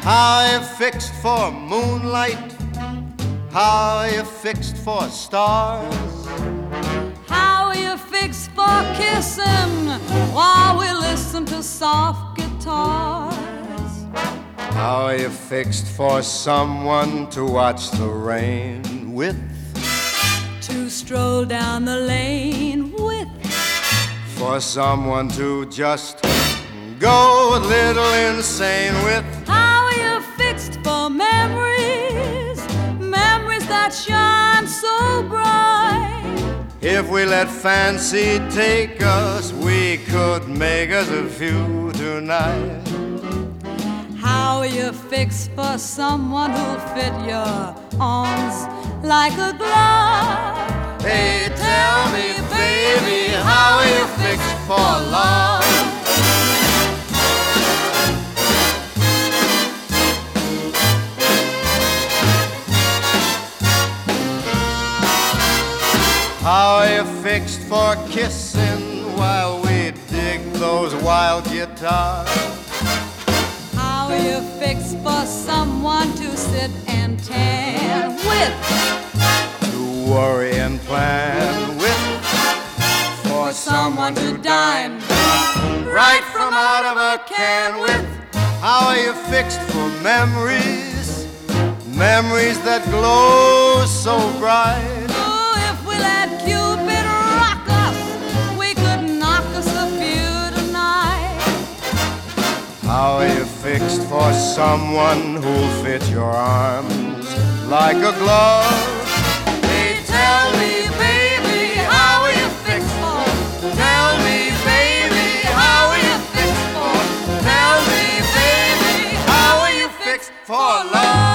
How are you fixed for moonlight? How are you fixed for stars? How are you fixed for kissing while we listen to soft guitars? How are you fixed for someone to watch the rain with? To stroll down the lane with? For someone to just go a little insane with? How are you fixed for memories? Memories that shine so bright. If we let fancy take us, we could make us a few tonight. How are you fixed for someone who'll fit your arms like a glove? Hey, tell me, baby, how are you fixed for love? How are you fixed for kissing while we dig those wild guitars? How are you fixed for someone to sit and tan with? To worry and plan with? For someone to dine right from out of a can with? How are you fixed for memories? Memories that glow so bright. Oh, if we let Cupid rock us, we could knock us a few tonight. How are you fixed for someone who'll fit your arms like a glove? Hey, tell me, baby, how are you fixed for? Tell me, baby, how are you fixed for? Tell me, baby, how are you fixed for love?